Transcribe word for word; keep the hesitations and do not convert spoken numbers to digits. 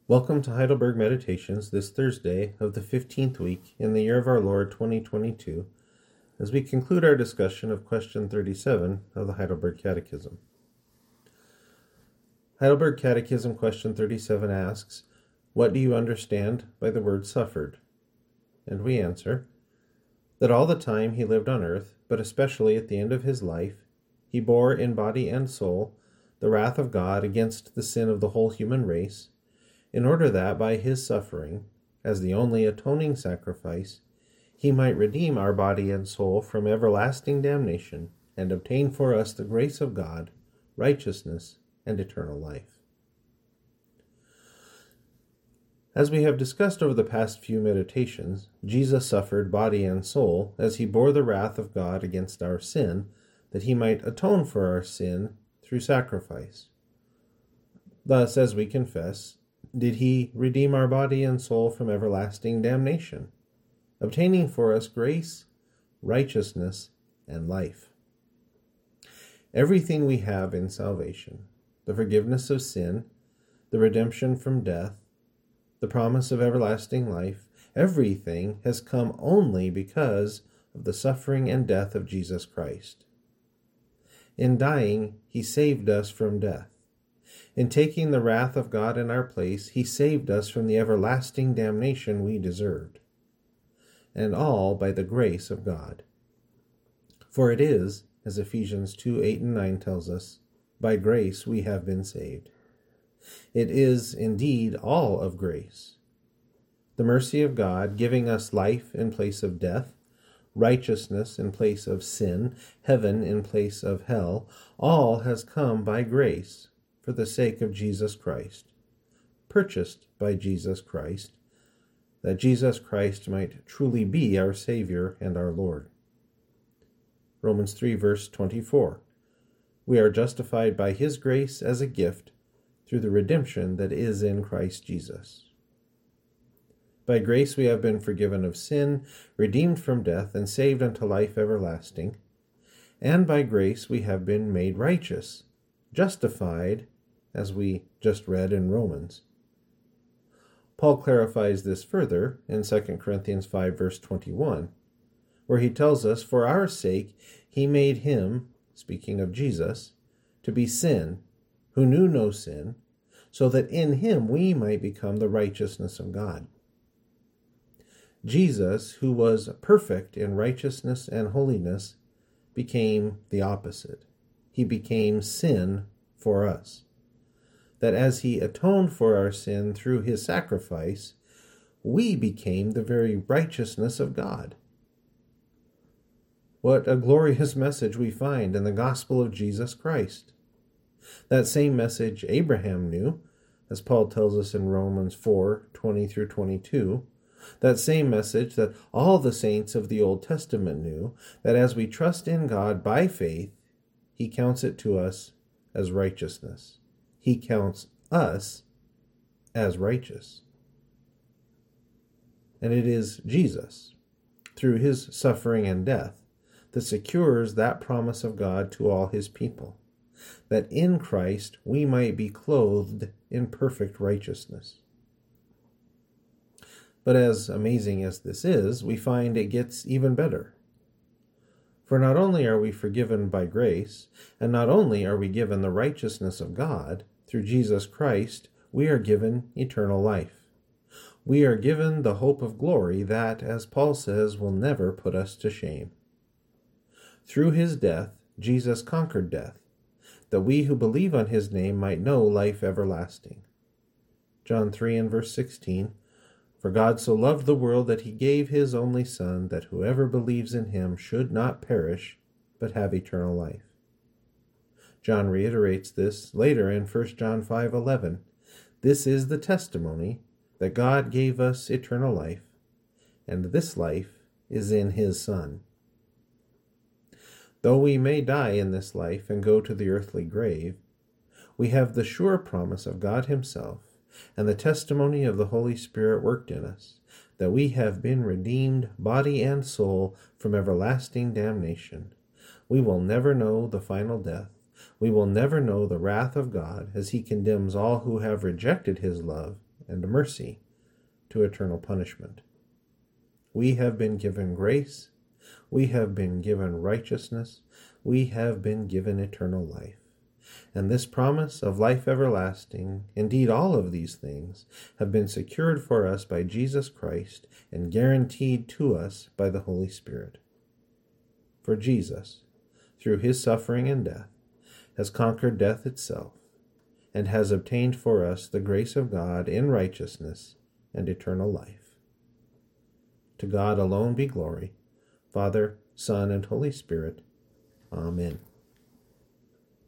Welcome to Heidelberg Meditations this Thursday of the fifteenth week in the year of our Lord twenty twenty-two, as we conclude our discussion of question thirty-seven of the Heidelberg Catechism. Heidelberg Catechism question thirty-seven asks, "What do you understand by the word suffered?" And we answer, that all the time he lived on earth, but especially at the end of his life, he bore in body and soul the wrath of God against the sin of the whole human race, in order that by his suffering, as the only atoning sacrifice, he might redeem our body and soul from everlasting damnation and obtain for us the grace of God, righteousness, and eternal life. As we have discussed over the past few meditations, Jesus suffered body and soul as he bore the wrath of God against our sin, that he might atone for our sin through sacrifice. Thus, as we confess, did he redeem our body and soul from everlasting damnation, obtaining for us grace, righteousness, and life. Everything we have in salvation, the forgiveness of sin, the redemption from death, the promise of everlasting life, everything has come only because of the suffering and death of Jesus Christ. In dying, he saved us from death. In taking the wrath of God in our place, he saved us from the everlasting damnation we deserved. And all by the grace of God. For it is, as Ephesians two, eight and nine tells us, by grace we have been saved. It is indeed all of grace. The mercy of God giving us life in place of death, righteousness in place of sin, heaven in place of hell, all has come by grace, for the sake of Jesus Christ, purchased by Jesus Christ, that Jesus Christ might truly be our Savior and our Lord. Romans three, verse twenty-four. We are justified by his grace as a gift through the redemption that is in Christ Jesus. By grace we have been forgiven of sin, redeemed from death, and saved unto life everlasting. And by grace we have been made righteous, justified, as we just read in Romans. Paul clarifies this further in Second Corinthians five, verse twenty-one, where he tells us, for our sake he made him, speaking of Jesus, to be sin, who knew no sin, so that in him we might become the righteousness of God. Jesus, who was perfect in righteousness and holiness, became the opposite. He became sin for us. That as he atoned for our sin through his sacrifice, we became the very righteousness of God. What a glorious message we find in the gospel of Jesus Christ. That same message Abraham knew, as Paul tells us in Romans four, twenty through twenty-two, that same message that all the saints of the Old Testament knew, that as we trust in God by faith, he counts it to us as righteousness. He counts us as righteous. And it is Jesus, through his suffering and death, that secures that promise of God to all his people, that in Christ we might be clothed in perfect righteousness. But as amazing as this is, we find it gets even better. For not only are we forgiven by grace, and not only are we given the righteousness of God, through Jesus Christ, we are given eternal life. We are given the hope of glory that, as Paul says, will never put us to shame. Through his death, Jesus conquered death, that we who believe on his name might know life everlasting. John three and verse sixteen, for God so loved the world that he gave his only Son, that whoever believes in him should not perish, but have eternal life. John reiterates this later in First John five eleven. This is the testimony that God gave us eternal life, and this life is in his Son. Though we may die in this life and go to the earthly grave, we have the sure promise of God himself and the testimony of the Holy Spirit worked in us, that we have been redeemed, body and soul, from everlasting damnation. We will never know the final death. We will never know the wrath of God as he condemns all who have rejected his love and mercy to eternal punishment. We have been given grace, we have been given righteousness, we have been given eternal life. And this promise of life everlasting, indeed all of these things, have been secured for us by Jesus Christ and guaranteed to us by the Holy Spirit. For Jesus, through his suffering and death, has conquered death itself, and has obtained for us the grace of God in righteousness and eternal life. To God alone be glory, Father, Son, and Holy Spirit. Amen.